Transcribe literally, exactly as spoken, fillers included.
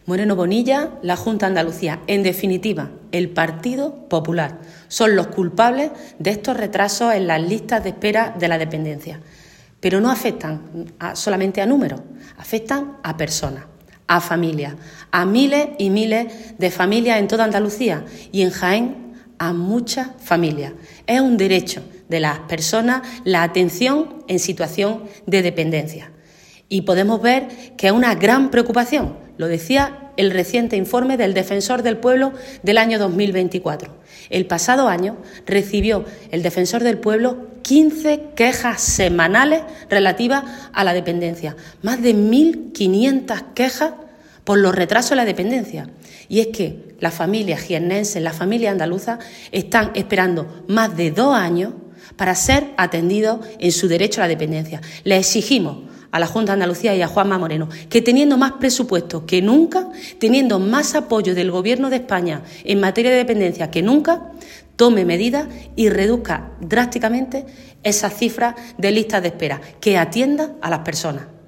Moreno Bonilla, la Junta de Andalucía, en definitiva, el Partido Popular, son los culpables de estos retrasos en las listas de espera de la dependencia. Pero no afectan a, solamente a números, afectan a personas, a familias, a miles y miles de familias en toda Andalucía y en Jaén a muchas familias. Es un derecho de las personas la atención en situación de dependencia. Y podemos ver que es una gran preocupación, lo decía el reciente informe del Defensor del Pueblo del año dos mil veinticuatro. El pasado año recibió el Defensor del Pueblo quince quejas semanales relativas a la dependencia, más de mil quinientas quejas por los retrasos en la dependencia. Y es que las familias jiennenses, las familias andaluzas, están esperando más de dos años para ser atendidos en su derecho a la dependencia. Le exigimos a la Junta de Andalucía y a Juanma Moreno que, teniendo más presupuestos que nunca, teniendo más apoyo del Gobierno de España en materia de dependencia que nunca, tome medidas y reduzca drásticamente esas cifras de listas de espera, que atienda a las personas.